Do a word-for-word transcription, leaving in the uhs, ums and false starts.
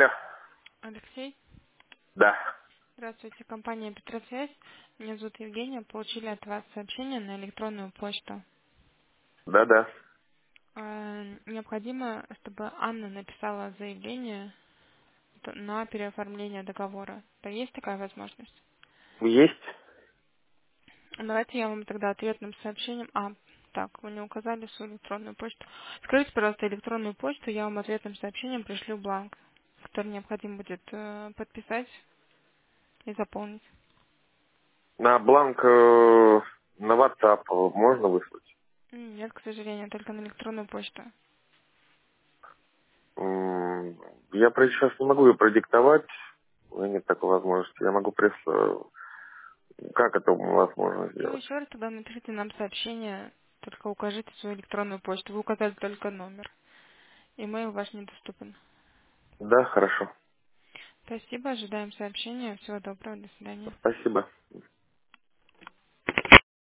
Алло. Алексей, Да. здравствуйте, компания Петросвязь. Меня зовут Евгения. Получили от вас сообщение на электронную почту. Да, да. Э, Необходимо, чтобы Анна написала заявление т- на переоформление договора. Да, есть такая возможность? Есть. Давайте я вам тогда ответным сообщением... А, так, вы не указали свою электронную почту. Скажите, пожалуйста, электронную почту, я вам ответным сообщением пришлю бланк, который необходимо будет э, подписать и заполнить. На бланк э, на WhatsApp можно выслать? М, Нет, к сожалению, только на электронную почту. М, Я про- сейчас не могу ее продиктовать. У меня нет такой возможности. Я могу прислать. Как это у вас можно Ну, сделать? еще раз тогда напишите нам сообщение, только укажите свою электронную почту. Вы указали только номер. Имейл ваш недоступен. Да, хорошо. Спасибо, ожидаем сообщения. Всего доброго, до свидания. Спасибо.